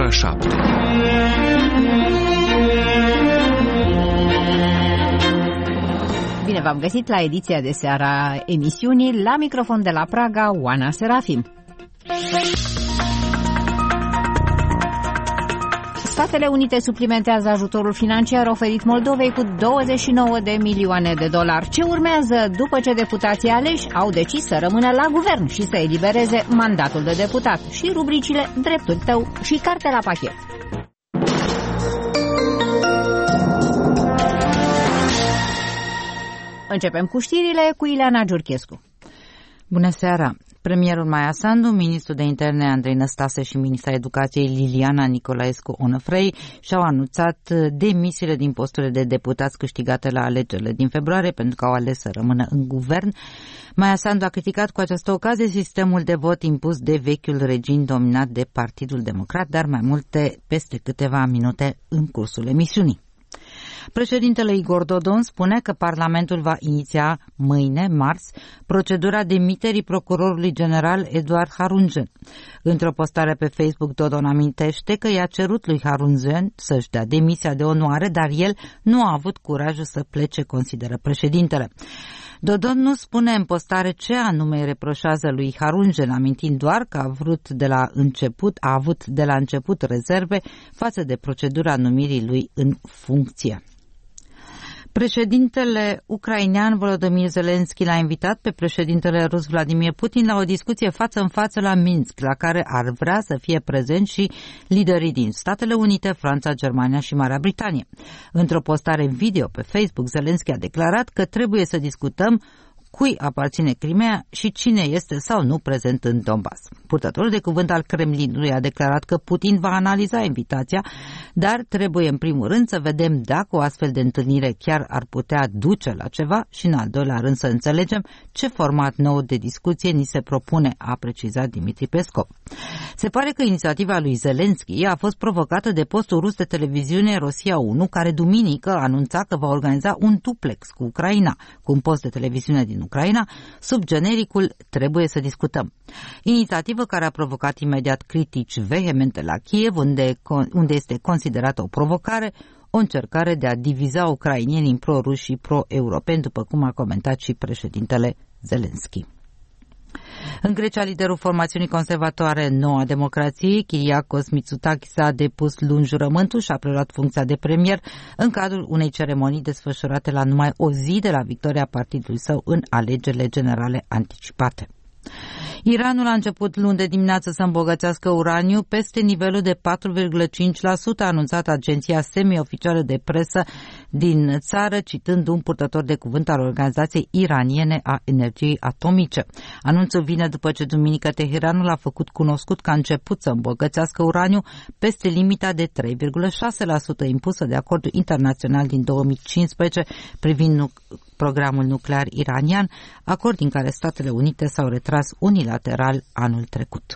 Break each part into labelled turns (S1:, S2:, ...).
S1: ora 7.
S2: Bine v-am găsit la ediția de seară a emisiunii. La microfon de la Praga, Oana Serafim. Statele Unite suplimentează ajutorul financiar oferit Moldovei cu 29 de milioane de dolari. Ce urmează după ce deputații aleși au decis să rămână la guvern și să elibereze mandatul de deputat? Și rubricile Dreptul tău și Carte la pachet. Începem cu știrile cu Ileana Giurchescu.
S3: Bună seara! Premierul Maia Sandu, ministrul de interne Andrei Năstase și ministra educației Liliana Nicolaescu Onăfrei și-au anunțat demisiile din posturile de deputați câștigate la alegerile din februarie pentru că au ales să rămână în guvern. Maia Sandu a criticat cu această ocazie sistemul de vot impus de vechiul regim dominat de Partidul Democrat, dar mai multe peste câteva minute în cursul emisiunii. Președintele Igor Dodon spune că Parlamentul va iniția mâine, marți, procedura demiterii procurorului general Eduard Harunzen. Într-o postare pe Facebook, Dodon amintește că i-a cerut lui Harunzen să-și dea demisia de onoare, dar el nu a avut curajul să plece, consideră președintele. Dodon nu spune în postare ce anume îi reproșează lui Harunzen, amintind doar că a avut de la început rezerve față de procedura numirii lui în funcție. Președintele ucrainean Volodymyr Zelensky l-a invitat pe președintele rus Vladimir Putin la o discuție față în față la Minsk, la care ar vrea să fie prezenți și liderii din Statele Unite, Franța, Germania și Marea Britanie. Într-o postare video pe Facebook, Zelensky a declarat că trebuie să discutăm cui aparține Crimea și cine este sau nu prezent în Donbass. Purtătorul de cuvânt al Kremlinului a declarat că Putin va analiza invitația, dar trebuie în primul rând să vedem dacă o astfel de întâlnire chiar ar putea duce la ceva și în al doilea rând să înțelegem ce format nou de discuție ni se propune, a precizat Dimitri Peskov. Se pare că inițiativa lui Zelensky a fost provocată de postul rus de televiziune Rosia 1, care duminică anunța că va organiza un duplex cu Ucraina, cu un post de televiziune din Ucraina, sub genericul Trebuie să discutăm. Inițiativă care a provocat imediat critici vehemente la Kiev, unde este considerată o provocare, o încercare de a diviza ucrainienii în pro-ruși și pro-europeni, după cum a comentat și președintele Zelensky. În Grecia, liderul formațiunii conservatoare Noua Democrație, Kyriakos Mitsotakis, a depus luni jurământul și a preluat funcția de premier în cadrul unei ceremonii desfășurate la numai o zi de la victoria partidului său în alegerile generale anticipate. Iranul a început luni de dimineață să îmbogățească uraniu peste nivelul de 4,5%, a anunțat agenția semi-oficială de presă din țară, citând un purtător de cuvânt al Organizației Iraniene a Energiei Atomice. Anunțul vine după ce duminică Teheranul a făcut cunoscut că a început să îmbogățească uraniu peste limita de 3,6% impusă de acordul internațional din 2015 privind programul nuclear iranian, acord din care Statele Unite s-au retras unilateral anul trecut.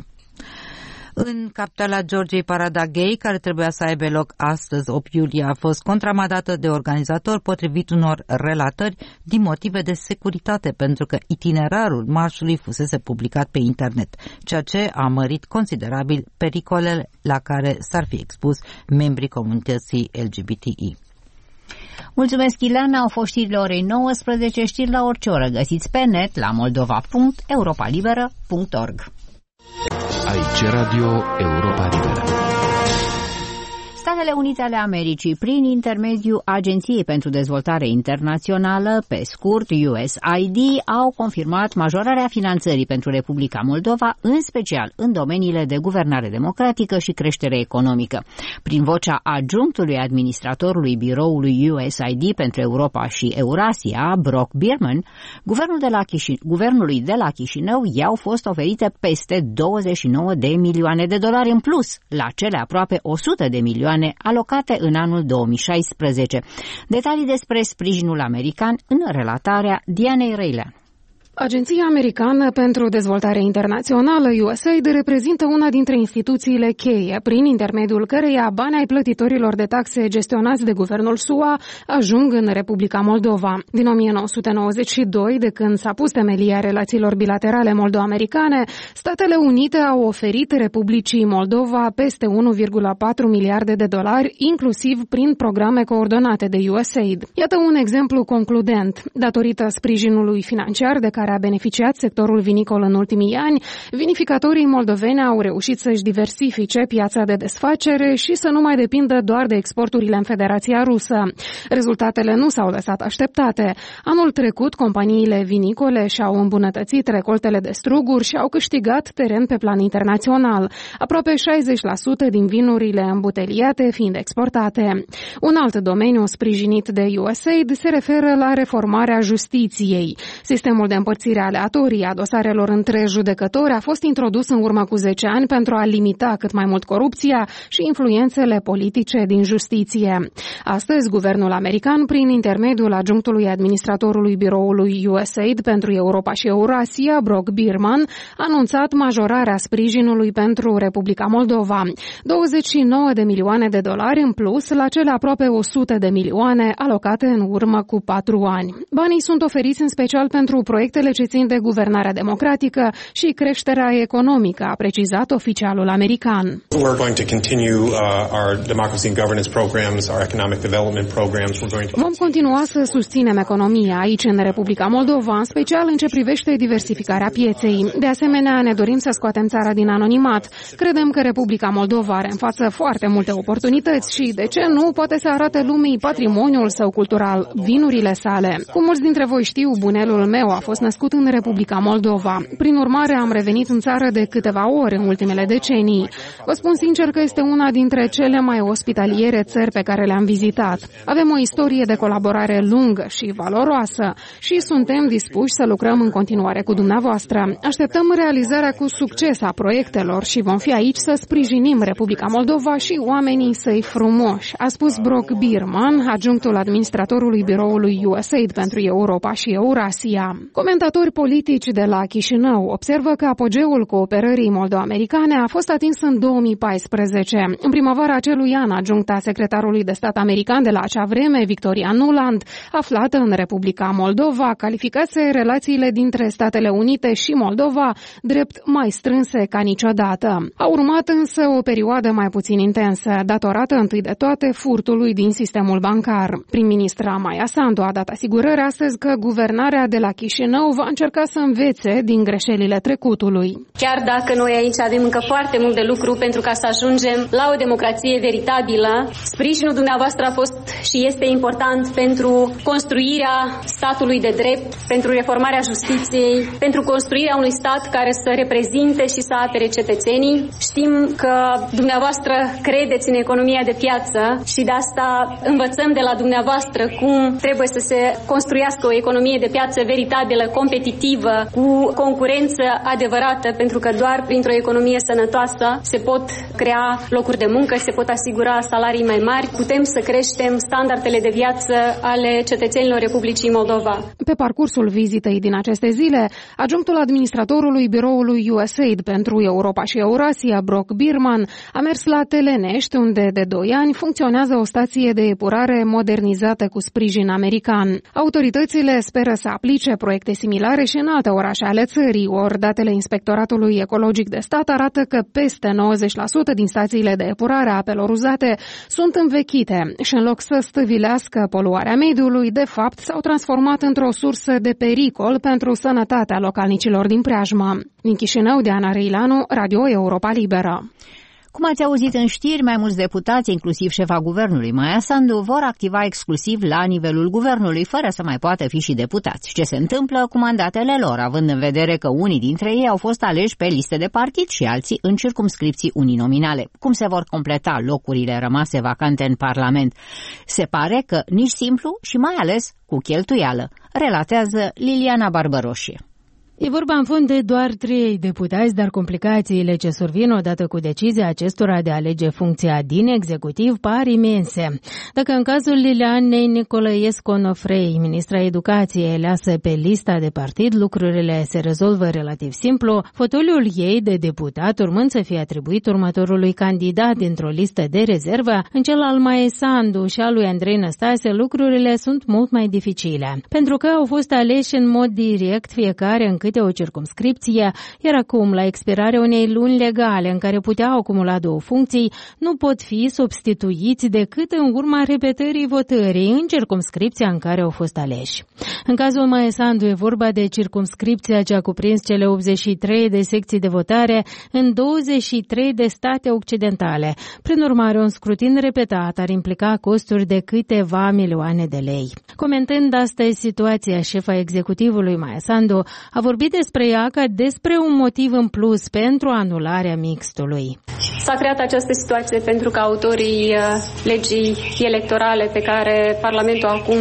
S3: În capitala Georgiei, parada gay, care trebuia să aibă loc astăzi, 8 iulie, a fost contramandată de organizatori potrivit unor relatări din motive de securitate, pentru că itinerarul marșului fusese publicat pe internet, ceea ce a mărit considerabil pericolele la care s-ar fi expus membrii comunității LGBTI.
S2: Mulțumesc, Ileana. Au fost știrile orei 19, știri la orice oră. Găsiți pe net la moldova.europalibera.org.
S1: Aici Radio Europa Liberă.
S2: Statele Unite ale Americii, prin intermediul Agenției pentru Dezvoltare Internațională, pe scurt USAID, au confirmat majorarea finanțării pentru Republica Moldova, în special în domeniile de guvernare democratică și creștere economică. Prin vocea adjunctului administratorului biroului USAID pentru Europa și Eurasia, Brock Bierman, guvernului de la Chișinău i-au fost oferite peste 29 de milioane de dolari în plus la cele aproape 100 de milioane alocate în anul 2016. Detalii despre sprijinul american în relatarea Dianei Reilean.
S4: Agenția Americană pentru Dezvoltare Internațională, USAID, reprezintă una dintre instituțiile cheie, prin intermediul căreia banii ai plătitorilor de taxe gestionați de guvernul SUA ajung în Republica Moldova. Din 1992, de când s-a pus temelia relațiilor bilaterale moldo-americane, Statele Unite au oferit Republicii Moldova peste 1,4 miliarde de dolari, inclusiv prin programe coordonate de USAID. Iată un exemplu concludent. Datorită sprijinului financiar de care a beneficiat sectorul vinicol în ultimii ani, vinificatorii moldoveni au reușit să-și diversifice piața de desfacere și să nu mai depindă doar de exporturile în Federația Rusă. Rezultatele nu s-au lăsat așteptate. Anul trecut, companiile vinicole și-au îmbunătățit recoltele de struguri și au câștigat teren pe plan internațional, aproape 60% din vinurile îmbuteliate fiind exportate. Un alt domeniu sprijinit de USAID se referă la reformarea justiției. Sistemul de împărțire aleatorie a dosarelor între judecători a fost introdus în urmă cu 10 ani pentru a limita cât mai mult corupția și influențele politice din justiție. Astăzi, guvernul american, prin intermediul adjunctului administratorului biroului USAID pentru Europa și Eurasia, Brock Bierman, a anunțat majorarea sprijinului pentru Republica Moldova, 29 de milioane de dolari în plus la cele aproape 100 de milioane alocate în urmă cu 4 ani. Banii sunt oferiți în special pentru proiectele ce țin de guvernarea democratică și creșterea economică, a precizat oficialul american. Vom continua să susținem economia aici în Republica Moldova, în special în ce privește diversificarea pieței. De asemenea, ne dorim să scoatem țara din anonimat. Credem că Republica Moldova are în față foarte multe oportunități și, de ce nu, poate să arate lumii patrimoniul său cultural, vinurile sale. Cum mulți dintre voi știu, bunelul meu a fost născut în Republica Moldova. Prin urmare, am revenit în țară de câteva ori în ultimele decenii. Vă spun sincer că este una dintre cele mai ospitaliere țări pe care le-am vizitat. Avem o istorie de colaborare lungă și valoroasă și suntem dispuși să lucrăm în continuare cu dumneavoastră. Așteptăm realizarea cu succes a proiectelor și vom fi aici să sprijinim Republica Moldova și oamenii săi frumoși, a spus Brock Bierman, adjunctul administratorului biroului USAID pentru Europa și Eurasia. Comentatori politici de la Chișinău observă că apogeul cooperării moldo-americane a fost atins în 2014. În primăvara acelui an, adjuncta secretarului de stat american de la acea vreme, Victoria Nuland, aflată în Republica Moldova, calificase relațiile dintre Statele Unite și Moldova drept mai strânse ca niciodată. A urmat însă o perioadă mai puțin intensă, datorată întâi de toate furtului din sistemul bancar. Prim-ministra Maia Sandu a dat asigurări astăzi că guvernarea de la Chișinău va încerca să învețe din greșelile trecutului.
S5: Chiar dacă noi aici avem încă foarte mult de lucru pentru ca să ajungem la o democrație veritabilă, sprijinul dumneavoastră a fost și este important pentru construirea statului de drept, pentru reformarea justiției, pentru construirea unui stat care să reprezinte și să apere cetățenii. Știm că dumneavoastră credeți în economia de piață și de asta învățăm de la dumneavoastră cum trebuie să se construiască o economie de piață veritabilă, competitivă, cu concurență adevărată, pentru că doar printr-o economie sănătoasă se pot crea locuri de muncă, se pot asigura salarii mai mari, putem să creștem standardele de viață ale cetățenilor Republicii Moldova.
S4: Pe parcursul vizitei din aceste zile, adjunctul administratorului biroului USAID pentru Europa și Eurasia, Brock Bierman, a mers la Telenești, unde de 2 ani funcționează o stație de epurare modernizată cu sprijin american. Autoritățile speră să aplice proiecte similare și în alte orașe ale țării, ori datele Inspectoratului Ecologic de Stat arată că peste 90% din stațiile de epurare a apelor uzate sunt învechite și în loc să stăvilească poluarea mediului, de fapt s-au transformat într-o sursă de pericol pentru sănătatea localnicilor din preajmă. Din Chișinău, Diana Răilanu, Radio Europa Liberă.
S2: Cum ați auzit în știri, mai mulți deputați, inclusiv șefa guvernului Maia Sandu, vor activa exclusiv la nivelul guvernului, fără să mai poată fi și deputați. Ce se întâmplă cu mandatele lor, având în vedere că unii dintre ei au fost aleși pe liste de partid și alții în circumscripții uninominale? Cum se vor completa locurile rămase vacante în Parlament? Se pare că nici simplu și mai ales cu cheltuială, relatează Liliana Barbăroșie.
S4: E vorba în fond de doar 3 deputați, dar complicațiile ce survin odată cu decizia acestora de a alege funcția din executiv par imense. Dacă în cazul Lilianei Nicolaescu-Onofrei, ministra educației aleasă pe lista de partid, lucrurile se rezolvă relativ simplu, fotoliul ei de deputat urmând să fie atribuit următorului candidat dintr-o listă de rezervă, în cel al Maie Sandu și al lui Andrei Năstase, lucrurile sunt mult mai dificile. Pentru că au fost aleși în mod direct fiecare în câte o circumscripție, iar acum, la expirarea unei luni legale în care puteau acumula 2 funcții, nu pot fi substituiți decât în urma repetării votării în circumscripția în care au fost aleși. În cazul Maie Sandu e vorba de circumscripția ce a cuprins cele 83 de secții de votare în 23 de state occidentale. Prin urmare, un scrutin repetat ar implica costuri de câteva milioane de lei. Comentând astăzi situația, șefa executivului Maie Sandu a vorbit despre ea ca despre un motiv în plus pentru anularea mixtului.
S5: S-a creat această situație pentru că autorii legii electorale pe care Parlamentul acum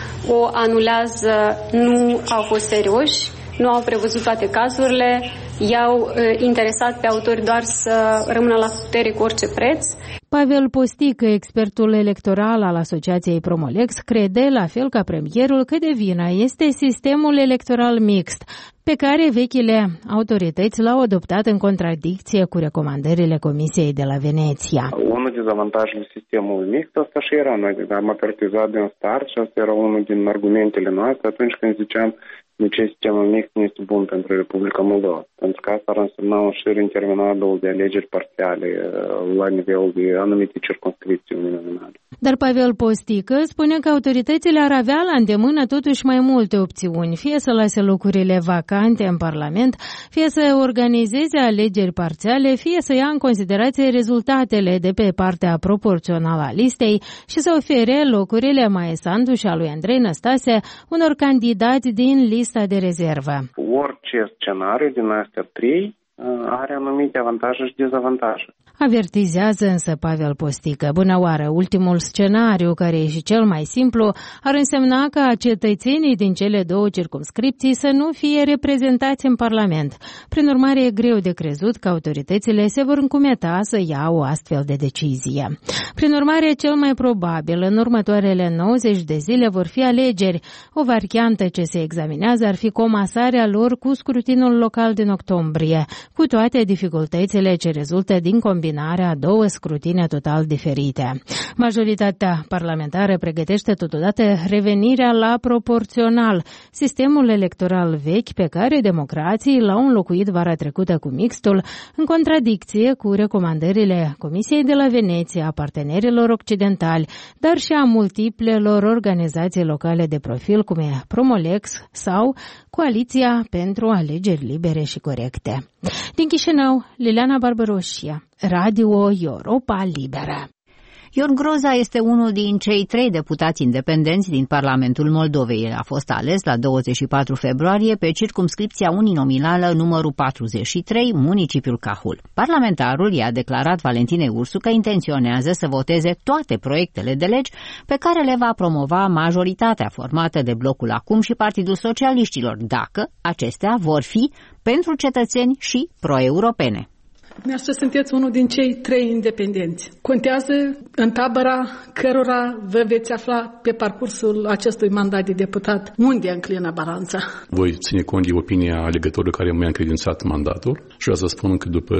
S5: o anulează nu au fost serioși, nu au prevăzut toate cazurile, i-au interesat pe autori doar să rămână la putere cu orice preț.
S4: Pavel Postică, expertul electoral al Asociației Promolex, crede, la fel ca premierul, că de vină este sistemul electoral mixt, pe care vechile autorități l-au adoptat în contradicție cu recomandările Comisiei de la Veneția.
S6: Unul din avantajele sistemului mixt, asta și era, noi am apertizat din start și asta era unul din argumentele noastre atunci când ziceam de ce sistemul mixt nu este bun pentru Republica Moldova. Pentru că asta ar însemna un șir interminabil de alegeri parțiale la nivel de anumite circumscripții uninominale.
S4: Dar Pavel Postică spune că autoritățile ar avea la îndemână totuși mai multe opțiuni, fie să lase locurile vacante în Parlament, fie să organizeze alegeri parțiale, fie să ia în considerație rezultatele de pe partea proporțională a listei și să ofere locurile Maie Sandu și a lui Andrei Năstase unor candidați din lista de rezervă.
S6: Orice scenariu din astea 3 are anumite avantaje și dezavantaje.
S4: Avertizează însă Pavel Postică. Bună oară, ultimul scenariu, care e și cel mai simplu, ar însemna ca cetățenii din cele 2 circumscripții să nu fie reprezentați în Parlament. Prin urmare, e greu de crezut că autoritățile se vor încumeta să ia o astfel de decizie. Prin urmare, cel mai probabil, în următoarele 90 de zile vor fi alegeri. O variantă ce se examinează ar fi comasarea lor cu scrutinul local din octombrie, cu toate dificultățile ce rezultă din combinarea 2 scrutine total diferite. Majoritatea parlamentară pregătește totodată revenirea la proporțional, sistemul electoral vechi pe care democrații l-au înlocuit vara trecută cu mixtul, în contradicție cu recomandările Comisiei de la Veneția, a partenerilor occidentali, dar și a multiplelor organizații locale de profil, cum e Promolex sau Coaliția pentru Alegeri Libere și Corecte. Din Chișinău, Liliana Barbaroșia, Radio Europa Liberă.
S2: Ion Groza este unul din cei 3 deputați independenți din Parlamentul Moldovei. El a fost ales la 24 februarie pe circumscripția uninominală numărul 43, municipiul Cahul. Parlamentarul i-a declarat Valentinei Ursu că intenționează să voteze toate proiectele de legi pe care le va promova majoritatea formată de Blocul Acum și Partidul Socialiștilor, dacă acestea vor fi pentru cetățeni și pro-europene.
S7: Dumneavoastră sunteți unul din cei 3 independenți. Contează în tabăra cărora vă veți afla pe parcursul acestui mandat de deputat. Unde înclină balanța?
S8: Voi ține cont de opinia alegătorului care mi-a încredințat mandatul și vreau să spun că după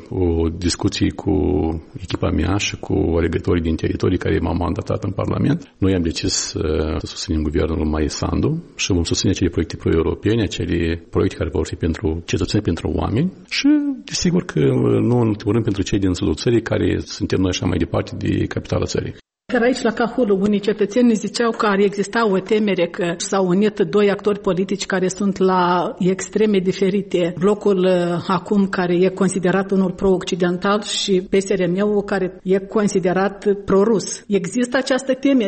S8: o discuție cu echipa mea și cu alegătorii din teritorii care m-au mandatat în Parlament, noi am decis să susținem guvernul Maie Sandu și vom susține acele proiecte pro-europene, acele proiecte care vor fi pentru cetățeni, pentru oameni și, desigur că nu în ultimul rând pentru cei din sudul țării, care suntem noi așa mai departe de capitala țării.
S7: Chiar aici la Cahul, unii cetățeni ne ziceau că ar exista o temere că s-au unit 2 actori politici care sunt la extreme diferite. Blocul Acum, care e considerat unul pro-occidental, și PSRM-ul, care e considerat pro-rus. Există această temere?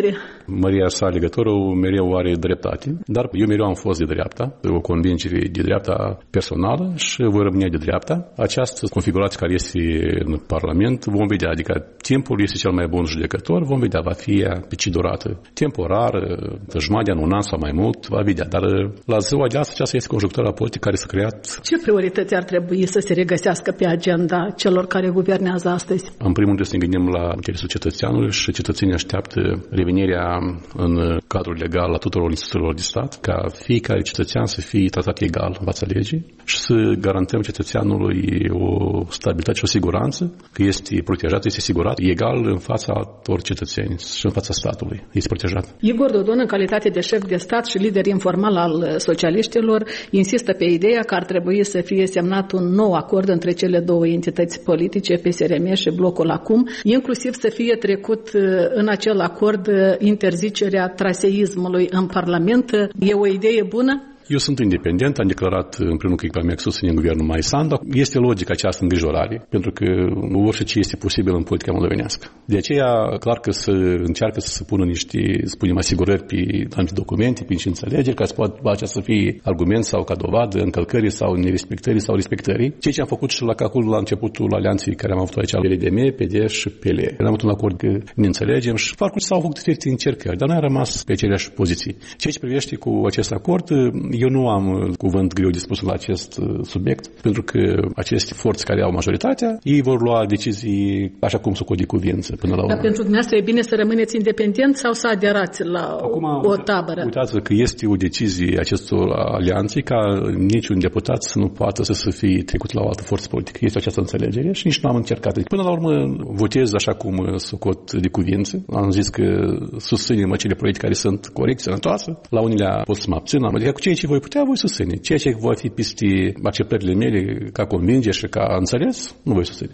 S8: Maria sa alegătorul mereu are dreptate, dar eu mereu am fost de dreapta, o convingere de dreapta personală și voi rămâne de dreapta. Această configurație care este în Parlament vom vedea, adică timpul este cel mai bun judecător, vom vedea, va fi pe ce durată. Temporar, jumătate de an, un an sau mai mult, va vedea, dar la ziua de astăzi aceasta este conjunctura politică care s-a creat. Ce
S7: priorități ar trebui să se regăsească pe agenda celor care guvernează astăzi?
S8: În primul rând să ne gândim la interesul cetățeanului și cetățenii așteaptă revenirea în cadrul legal a tuturor instituțiilor de stat, ca fiecare cetățean să fie tratat egal în fața legii și să garantăm cetățeanului o stabilitate și o siguranță, că este protejat, este asigurat, egal în fața tuturor cetățeni și în fața statului. Este protejat.
S7: Igor Dodon, în calitate de șef de stat și lider informal al socialiștilor, insistă pe ideea că ar trebui să fie semnat un nou acord între cele două entități politice, PSRM și Blocul Acum, inclusiv să fie trecut în acel acord interzicerea traseismului în Parlament. E o idee bună?
S8: Eu sunt independent, am declarat împreună cu echipa mea că susținem guvernul Maisan, dar este logică această îngrijorare, pentru că orice ce este posibil în politica moldovenească. De aceea, clar că să încearcă să se pună niște, spunem, asigurări pe anumite documente, pe niște înțelegeri, ca să poată aceea să fie argument sau ca dovadă încălcării sau nerespectării sau respectării. Ceea ce am făcut și la Cahul la începutul alianței care am avut aici, LDM, PD și PL. Am avut un acord că ne înțelegem și parcurs s-au făcut diferite încercări, dar noi am rămas pe aceleași poziții. Ceea ce privește cu acest acord, eu nu am cuvânt greu de spus la acest subiect, pentru că aceste forțe care au majoritatea, ei vor lua decizii așa cum se code cuvință până la urmă.
S7: Dar pentru dumneavoastră e bine să rămâneți independent sau să aderați la o tabără?
S8: Uitați că este o decizie acestor alianțe ca niciun deputat să nu poată să fie trecut la o altă forță politică. Este această înțelegere și nici nu am încercat. Până la urmă votez așa cum se cot de cuvință. Am zis că susținem acele proiecte care sunt corecte, sănătoase. La unele pot să mă abțin, adică cu ceea ce voi putea, voi susține. Ceea ce va fi peste acceptările mele ca convingere și ca înțeles, nu voi susține.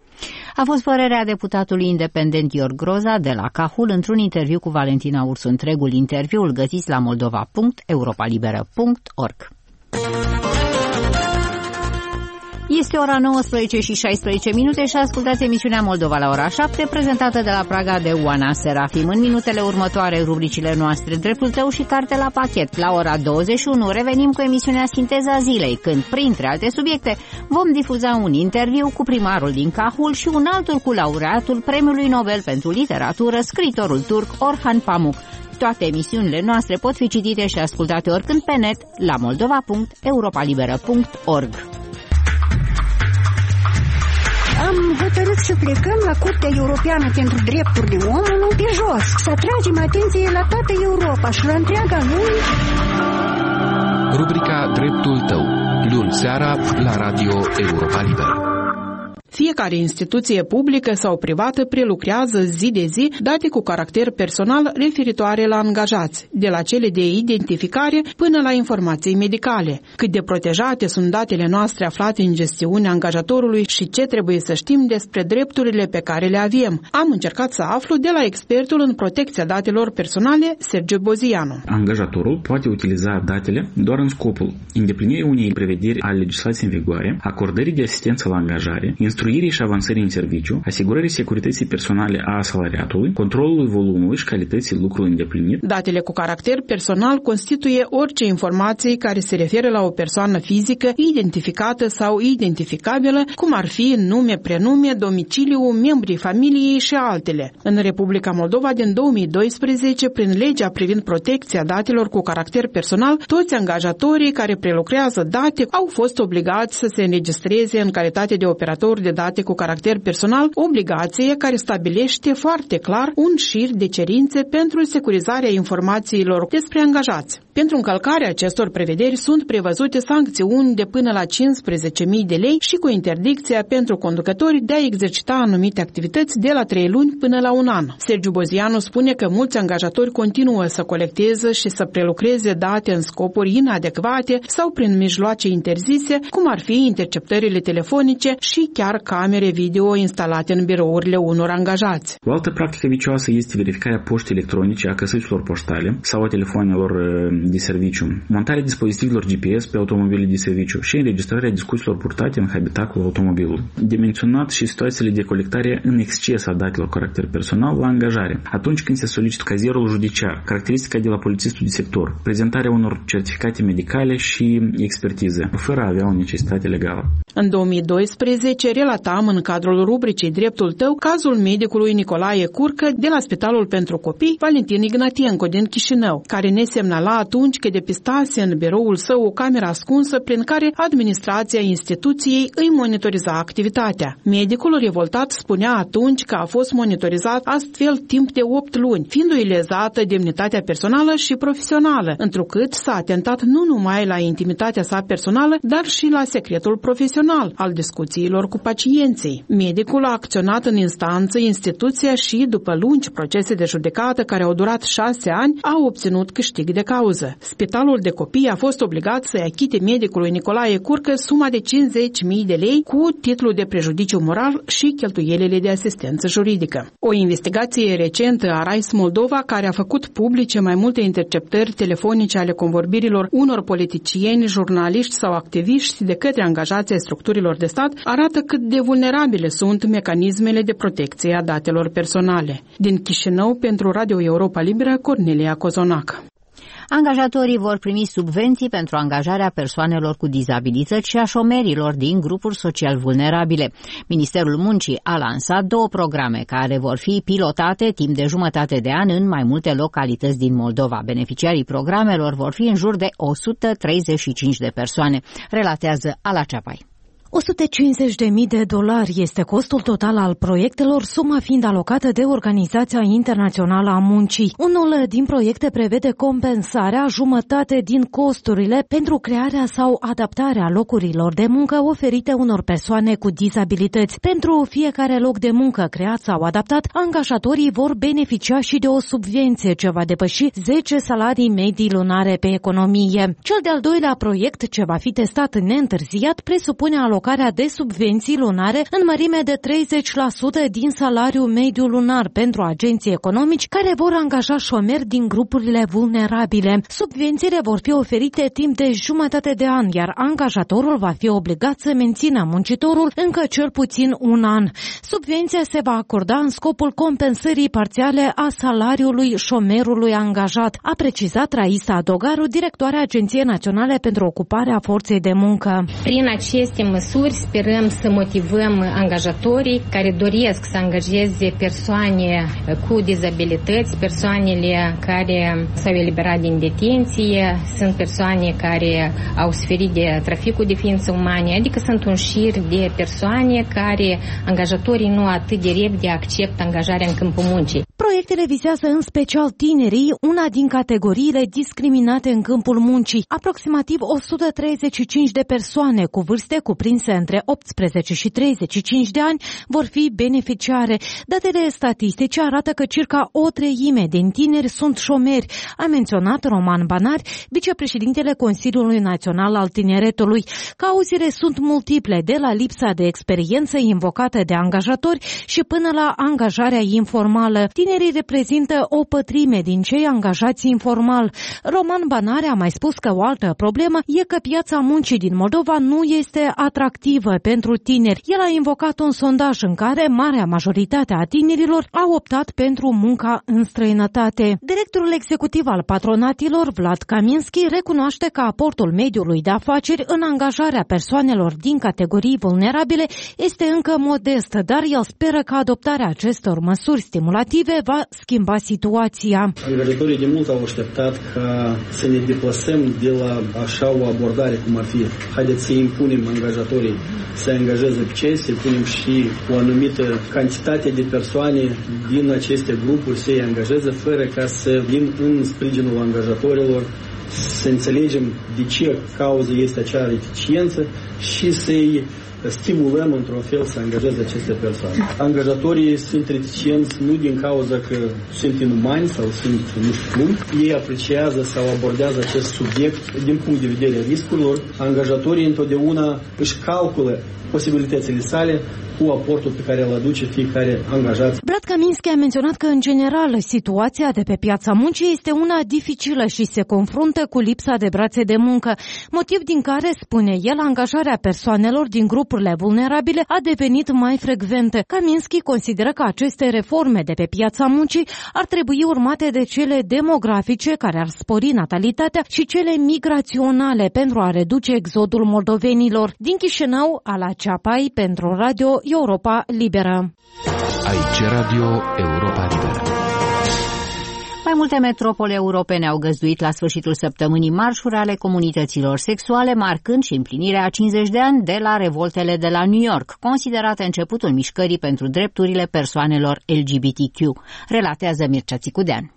S2: A fost părerea deputatului independent Ior Groza de la Cahul într-un interviu cu Valentina Ursu. Întregul interviu îl găsiți la moldova.europalibera.org. Este ora 19 și 16 minute și ascultați emisiunea Moldova la ora 7, prezentată de la Praga de Oana Serafim. În minutele următoare, rubricile noastre Dreptul tău și Carte la pachet. La ora 21 revenim cu emisiunea Sinteza zilei, când, printre alte subiecte, vom difuza un interviu cu primarul din Cahul și un altul cu laureatul Premiului Nobel pentru Literatură, scriitorul turc Orhan Pamuk. Toate emisiunile noastre pot fi citite și ascultate oricând pe net la moldova.europalibera.org.
S9: Am hotărât să plecăm la Curtea Europeană pentru Drepturile Omului pe jos, să atragem atenție la toată Europa și la întreaga lume.
S1: Rubrica Dreptul tău, luni seara la Radio Europa Liberă.
S10: Fiecare instituție publică sau privată prelucrează zi de zi date cu caracter personal referitoare la angajați, de la cele de identificare până la informații medicale. Cât de protejate sunt datele noastre aflate în gestiunea angajatorului și ce trebuie să știm despre drepturile pe care le avem. Am încercat să aflu de la expertul în protecția datelor personale, Sergiu Bozianu.
S11: Angajatorul poate utiliza datele doar în scopul îndeplinirii unei prevederi ale legislației în vigoare, acordării de asistență la angajare, instruirii și avansării în serviciu, asigurării securității personale a salariatului, controlului volumului și calității lucrului îndeplinit.
S10: Datele cu caracter personal constituie orice informații care se referă la o persoană fizică identificată sau identificabilă, cum ar fi nume, prenume, domiciliu, membrii familiei și altele. În Republica Moldova din 2012, prin legea privind protecția datelor cu caracter personal, toți angajatorii care prelucrează date au fost obligați să se înregistreze în calitate de operatori de date cu caracter personal, obligație care stabilește foarte clar un șir de cerințe pentru securizarea informațiilor despre angajați. Pentru încălcarea acestor prevederi sunt prevăzute sancțiuni de până la 15.000 de lei și cu interdicția pentru conducători de a exercita anumite activități de la 3 luni până la 1 an. Sergiu Bozianu spune că mulți angajatori continuă să colecteze și să prelucreze date în scopuri inadecvate sau prin mijloace interzise, cum ar fi interceptările telefonice și chiar camere video instalate în birourile unor angajați.
S11: O altă practică vicioasă este verificarea poștii electronice a căsuților poștale sau a telefonelor de serviciu, montarea dispozitivelor GPS pe automobile de serviciu și înregistrarea discuțiilor purtate în habitaculul automobilului. De menționat și situațiile de colectare în exces a datelor cu caracter personal la angajare, atunci când se solicită cazierul judiciar, caracteristica de la polițistul de sector, prezentarea unor certificate medicale și expertize, fără a avea o necesitate legală.
S10: În 2012 relatam în cadrul rubricii Dreptul tău cazul medicului Nicolae Curcă de la Spitalul pentru Copii Valentin Ignatienko din Chișinău, care ne semnala atunci că depistase în biroul său o cameră ascunsă prin care administrația instituției îi monitoriza activitatea. Medicul revoltat spunea atunci că a fost monitorizat astfel timp de 8 luni, fiindu-i lezată demnitatea personală și profesională, întrucât s-a atentat nu numai la intimitatea sa personală, dar și la secretul profesional al discuțiilor cu pacienții. Medicul a acționat în instanță, instituția și, după lungi procese de judecată care au durat 6 ani, a obținut câștig de cauză. Spitalul de Copii a fost obligat să-i achite medicului Nicolae Curcă suma de 50.000 de lei cu titlul de prejudiciu moral și cheltuielile de asistență juridică. O investigație recentă a RAIS Moldova, care a făcut publice mai multe interceptări telefonice ale convorbirilor unor politicieni, jurnaliști sau activiști de către angajații structurilor de stat, arată cât de vulnerabile sunt mecanismele de protecție a datelor personale. Din Chișinău, pentru Radio Europa Liberă, Cornelia Cozonac.
S2: Angajatorii vor primi subvenții pentru angajarea persoanelor cu dizabilități și a șomerilor din grupuri social vulnerabile. Ministerul Muncii a lansat 2 programe care vor fi pilotate timp de jumătate de an în mai multe localități din Moldova. Beneficiarii programelor vor fi în jur de 135 de persoane, relatează Ala Ceapai.
S12: $150.000 este costul total al proiectelor, suma fiind alocată de Organizația Internațională a Muncii. Unul din proiecte prevede compensarea jumătate din costurile pentru crearea sau adaptarea locurilor de muncă oferite unor persoane cu dizabilități. Pentru fiecare loc de muncă creat sau adaptat, angajatorii vor beneficia și de o subvenție ce va depăși 10 salarii medii lunare pe economie. Cel de-al doilea proiect, ce va fi testat neîntârziat, presupune alocarea de subvenții lunare în mărime de 30% din salariul mediu lunar pentru agenții economici care vor angaja șomeri din grupurile vulnerabile. Subvențiile vor fi oferite timp de jumătate de an, iar angajatorul va fi obligat să mențină muncitorul încă cel puțin un an. Subvenția se va acorda în scopul compensării parțiale a salariului șomerului angajat, a precizat Raisa Dogaru, directoarea Agenției Naționale pentru Ocuparea Forței de Muncă.
S13: Prin aceste măsuri sperăm să motivăm angajatorii care doresc să angajeze persoane cu dizabilități, persoanele care s-au eliberat din detenție, sunt persoane care au suferit de traficul de ființe umane, adică sunt un șir de persoane care angajatorii nu atât de repede acceptă angajarea în câmpul muncii.
S12: Proiectele vizează în special tinerii, una din categoriile discriminate în câmpul muncii. Aproximativ 135 de persoane cu vârste cuprinse între 18 și 35 de ani vor fi beneficiare. Datele statistice arată că circa 1/3 din tineri sunt șomeri, a menționat Roman Banari, vicepreședintele Consiliului Național al Tineretului. Cauzele sunt multiple, de la lipsa de experiență invocată de angajatori și până la angajarea informală. Tinerii reprezintă o pătrime din cei angajați informal. Roman Banari a mai spus că o altă problemă e că piața muncii din Moldova nu este atractivă pentru tineri. El a invocat un sondaj în care marea majoritate a tinerilor au optat pentru munca în străinătate. Directorul executiv al patronatilor, Vlad Kaminski, recunoaște că aportul mediului de afaceri în angajarea persoanelor din categorii vulnerabile este încă modest, dar el speră că adoptarea acestor măsuri stimulative va schimba situația.
S14: Angajatorii de mult au așteptat ca să ne deplasăm de la așa o abordare cum ar fi haideți să impunem angajatorii să angajeze pe cei, să punem și o anumită cantitate de persoane din aceste grupuri să-i angajeze fără ca să vin în sprijinul angajatorilor, să înțelegem de ce cauză este acea reticență și să-i stimulăm într-un fel să angajeze aceste persoane. Angajatorii sunt reticenți nu din cauza că sunt inumani sau sunt nu știu cum. Ei apreciază sau abordează acest subiect din punct de vedere riscurilor. Angajatorii întotdeauna își calculă posibilitățile sale, cu aportul pe care îl aduce fiecare angajat.
S12: Brad Kaminski a menționat că, în general, situația de pe piața muncii este una dificilă și se confruntă cu lipsa de brațe de muncă, motiv din care, spune el, angajarea persoanelor din grupurile vulnerabile a devenit mai frecventă. Kaminski consideră că aceste reforme de pe piața muncii ar trebui urmate de cele demografice, care ar spori natalitatea, și cele migraționale pentru a reduce exodul moldovenilor. Din Chișinău, Ala Ceapai, pentru Radio Europa Liberă.
S1: Aici Radio Europa Liberă.
S2: Mai multe metropole europene au găzduit la sfârșitul săptămânii marșuri ale comunităților sexuale, marcând și împlinirea a 50 de ani de la revoltele de la New York, considerate începutul mișcării pentru drepturile persoanelor LGBTQ, relatează Mircea Țicudean.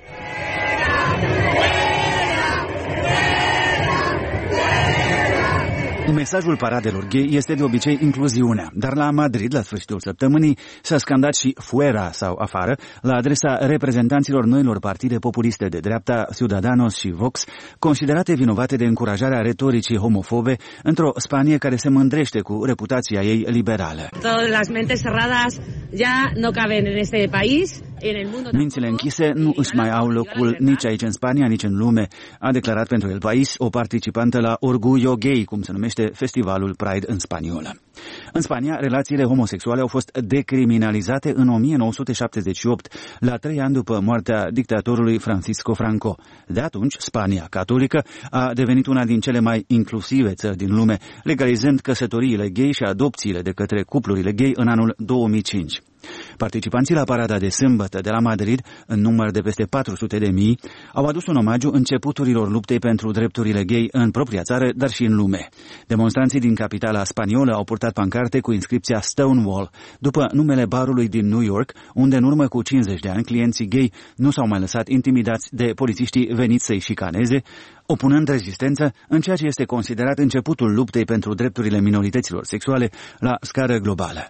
S15: Mesajul paradelor gay este de obicei incluziunea, dar la Madrid, la sfârșitul săptămânii, s-a scandat și fuera sau afară la adresa reprezentanților noilor partide populiste de dreapta, Ciudadanos și Vox, considerate vinovate de încurajarea retoricii homofobe într-o Spanie care se mândrește cu reputația ei liberală.
S16: Todas las mentes cerradas ya no caben en este país.
S15: Mințile închise nu își mai au locul nici aici în Spania, nici în lume, a declarat pentru El País o participantă la Orgullo Gay, cum se numește festivalul Pride în spaniolă. În Spania, relațiile homosexuale au fost decriminalizate în 1978, la 3 ani după moartea dictatorului Francisco Franco. De atunci, Spania catolică a devenit una din cele mai inclusive țări din lume, legalizând căsătoriile gay și adopțiile de către cuplurile gay în anul 2005. Participanții la parada de sâmbătă de la Madrid, în număr de peste 400.000, au adus un omagiu începuturilor luptei pentru drepturile gay în propria țară, dar și în lume. Demonstranții din capitala spaniolă au purtat pancarte cu inscripția Stonewall, după numele barului din New York, unde în urmă cu 50 de ani clienții gay nu s-au mai lăsat intimidați de polițiștii veniți să-i șicaneze, opunând rezistență în ceea ce este considerat începutul luptei pentru drepturile minorităților sexuale la scară globală.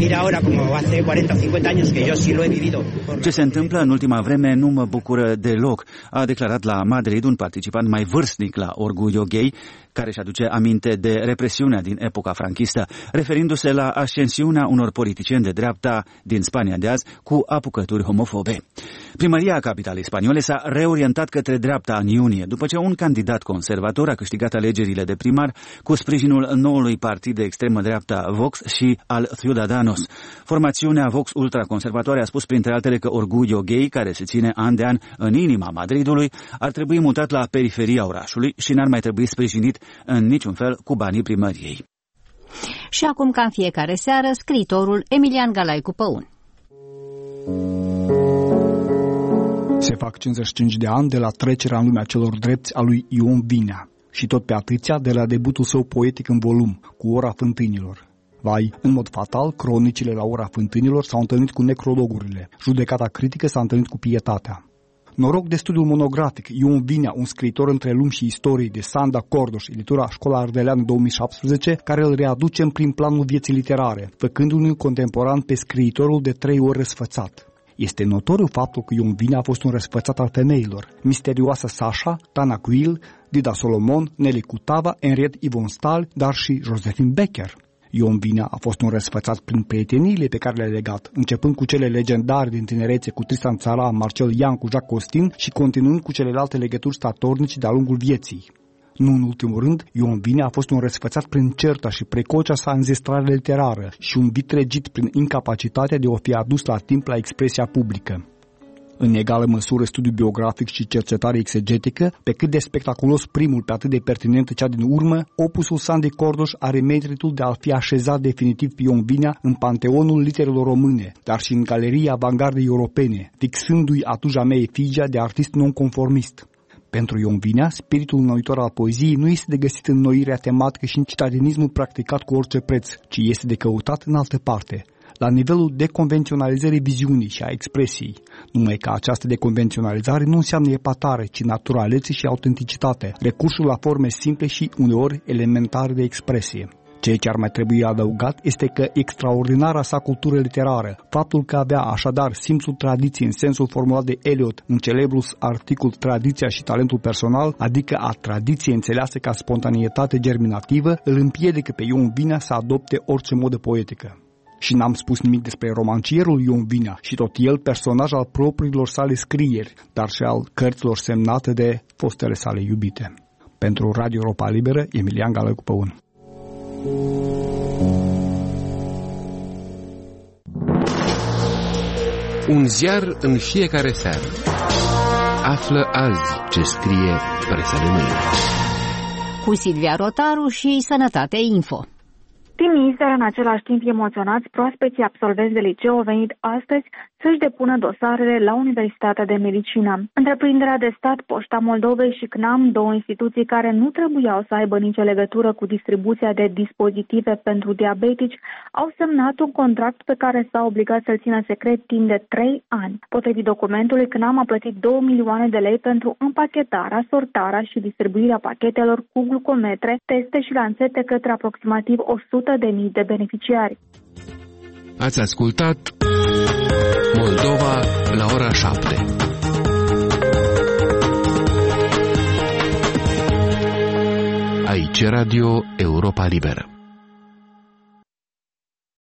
S15: Ce se întâmplă în ultima vreme nu mă bucură deloc, a declarat la Madrid un participant mai vârstnic la Orgullo Gay, care își aduce aminte de represiunea din epoca franchistă, referindu-se la ascensiunea unor politicieni de dreapta din Spania de azi cu apucături homofobe. Primăria capitalei spaniole s-a reorientat către dreapta în iunie, după ce un candidat conservator a câștigat alegerile de primar cu sprijinul noului partid de extremă dreapta Vox și al Ciudadanos. Formațiunea Vox ultraconservatoare a spus printre altele că Orgullo Gay, care se ține an de an în inima Madridului, ar trebui mutat la periferia orașului și n-ar mai trebui sprijinit în niciun fel cu banii primăriei.
S2: Și acum, ca în fiecare seară, scriitorul Emilian Galaicu Păun.
S17: Se fac 55 de ani de la trecerea în lumea celor drepți a lui Ion Vinea și tot pe atâția de la debutul său poetic în volum, cu Ora Fântânilor. Vai, în mod fatal, cronicile la Ora Fântânilor s-au întâlnit cu necrologurile, judecata critică s-a întâlnit cu pietatea. Noroc de studiul monografic Ion Vinea, un scriitor între lumi și istorie, de Sanda Cordoș, editura Școala Ardeleanu 2017, care îl readuce în prim planul vieții literare, făcându-l contemporan pe scriitorul de 3 ori răsfățat. Este notoriu faptul că Ion Vinea a fost un răsfățat al femeilor. Misterioasa Sasha, Tana Quill, Dida Solomon, Nelly Cutava, Henriette Yvonne Stahl, dar și Josephine Becker. Ion Vinea a fost un răsfățat prin prieteniile pe care le-a legat, începând cu cele legendare din tinerețe cu Tristan Țara, Marcel Iancu, Jacques Costin și continuând cu celelalte legături statornice de-a lungul vieții. Nu în ultimul rând, Ion Vinea a fost un răsfățat prin certa și precocea sa înzestrare literară și un vitregit prin incapacitatea de a fi adus la timp la expresia publică. În egală măsură, studiu biografic și cercetare exegetică, pe cât de spectaculos primul, pe atât de pertinentă cea din urmă, opusul Sandei Cordoș are meritul de a fi așezat definitiv pe Ion Vinea în panteonul literelor române, dar și în galeria avangardei europene, fixându-i atunci mea efigia de artist nonconformist. Pentru Ion Vinea, spiritul înnoitor al poeziei nu este de găsit în înnoirea tematică și în citadinismul practicat cu orice preț, ci este de căutat în altă parte, la nivelul deconvenționalizării viziunii și a expresiei, numai că această deconvenționalizare nu înseamnă epatare, ci naturalețe și autenticitate, recursul la forme simple și uneori elementare de expresie. Ceea ce ar mai trebui adăugat este că extraordinara sa cultură literară, faptul că avea așadar simțul tradiției în sensul formulat de Eliot în celebrul articol Tradiția și talentul personal, adică a tradiției înțeleasă ca spontanietate germinativă, îl împiedică pe Ion Vinea să adopte orice modă poetică. Și n-am spus nimic despre romancierul Ion Vinea și tot el personaj al propriilor sale scrieri, dar și al cărților semnate de fostele sale iubite. Pentru Radio Europa Liberă, Emilian Galăcu Păun.
S1: Un ziar în fiecare seară. Află azi ce scrie presa de mâine.
S2: Cu Silvia Rotaru și Sănătate Info.
S18: Timii, dar în același timp emoționați, proaspeții absolvenți de liceu au venit astăzi să-și depună dosarele la Universitatea de Medicină. Întreprinderea de stat Poșta Moldovei și CNAM, două instituții care nu trebuiau să aibă nicio legătură cu distribuția de dispozitive pentru diabetici, au semnat un contract pe care s-au obligat să-l țină secret timp de 3 ani. Potrivit documentului, CNAM a plătit 2 milioane de lei pentru împachetarea, sortarea și distribuirea pachetelor cu glucometre, teste și lansete către aproximativ 100.000 de beneficiari.
S1: Ați ascultat Moldova la ora 7. Aici Radio Europa Liberă.